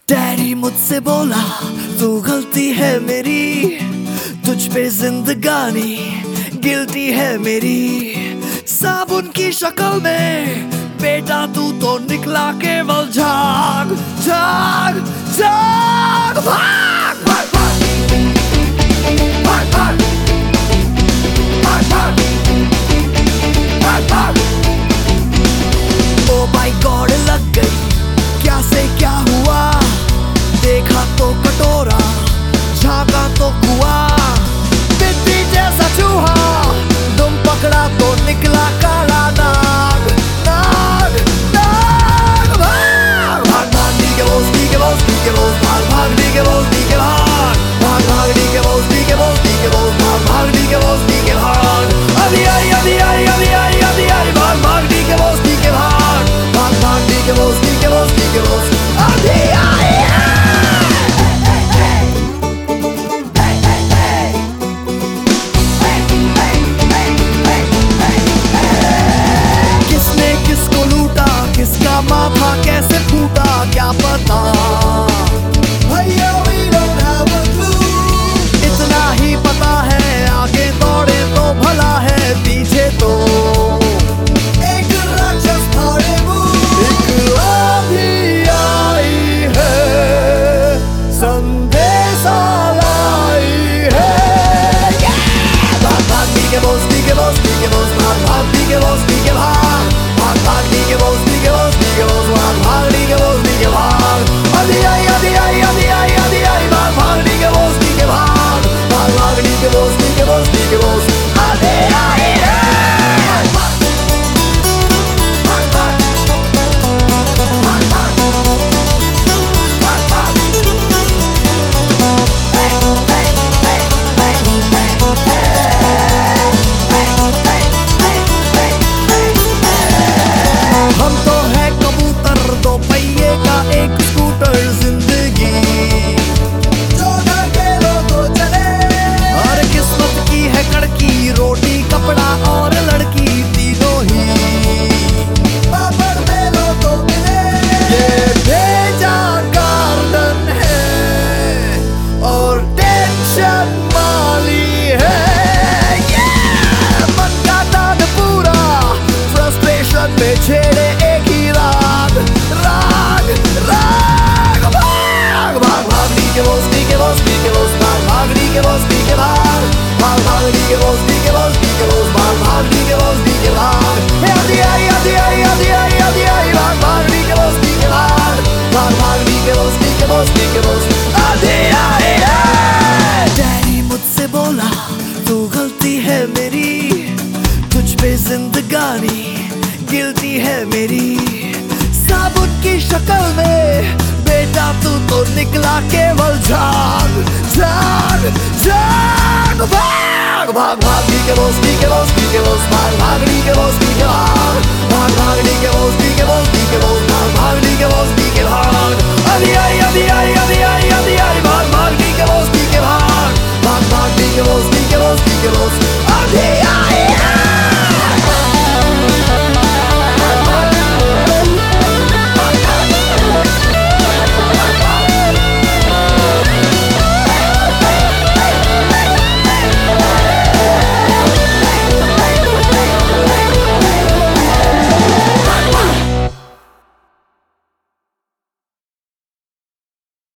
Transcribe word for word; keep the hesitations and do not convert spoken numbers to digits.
Daddy मुझसे बोला तू गलती है मेरी, तुझ पे जिंदगानी गिल्टी है मेरी। साबुन की शक्ल में बेटा तू तो निकला केवल झाग झाग झाग। भाग भाग भाग भाग भाग भाग भाग भाग भाग। ओ माय गॉड लग गई क्या से क्या हुआ, देखा तो कटोरा झांका तो कुआं। बिल्ली जैसा चूहा तुम पकड़ा तो निकला काला नाग नाग नाग। भाग भाग भाग डी के बोस डी के बोस डी के बोस भाग भाग डी के बोस डी के भाग भाग भाग डी के बोस डी के बोस डी के बोस भाग भाग डी के बोस डी के भाग। अभी आई अभी आई अभी आई अभी आई भाग भाग डी के बोस डी के भाग भाग भाग डी के बोस डी के बोस डी के बोस अभी आई। किसने किसको लूटा, किसका माथा कैसे फूटा क्या पता, भैया we don't have a clue। इतना ही पता है आगे दौड़े तो भला है, पीछे तो एक राक्षस फाड़े मुंह। एक आंधी आई है संदेशा लाई है। भाग भाग डी के बोस डी के बोस डी के बोस भाग भाग डी के बोस डी के भाग भाग भाग डी के बोस डी के बोस डी के बोस भाग भाग डी के बोस डी के भाग। अभी आई अभी आई अभी आई अभी आई भाग भाग डी के बोस डी के भाग भाग भाग डी के बोस डी के बोस डी के बोस अभी आई है। हम तो है कबूतर दो पहिए का एक स्कूटर जिंदगी, जो ढके लो तो चले। और किस्मत की है कड़की रोटी कपड़ा और लड़की तीनों ही, पापड़ दे लो तो मिले। ये भेजा गार्डन है और टेंशन माली है। ये मन का दाद पूरा फ्रस्ट्रेशन में छेड़े एक ही राग राग राग। भाग भाग भाग डी के बोस डी के बोस डी के बोस भाग भाग डी के बोस डी के भाग भाग भाग डी के बोस डी के बोस डी के बोस भाग भाग डी के बोस डी के भाग। आधी आई आधी आई आधी आई आधी आई भाग भाग डी के बोस डी के भाग भाग भाग डी के बोस डी के बोस डी के बोस आधी आई है। डैडी मुझसे बोला तू गलती है मेरी, तुझ पे जिंदगानी गिल्टी है मेरी। साबुन की शक्ल में बेटा तू तो निकला केवल झाग झाग झाग। भाग भाग भाग डी के बोस डी के बोस डी के बोस भाग भाग डी के बोस डी के भाग भाग भाग डी के बोस डी के बोस डी के बोस भाग भाग डी के बोस डी के भाग।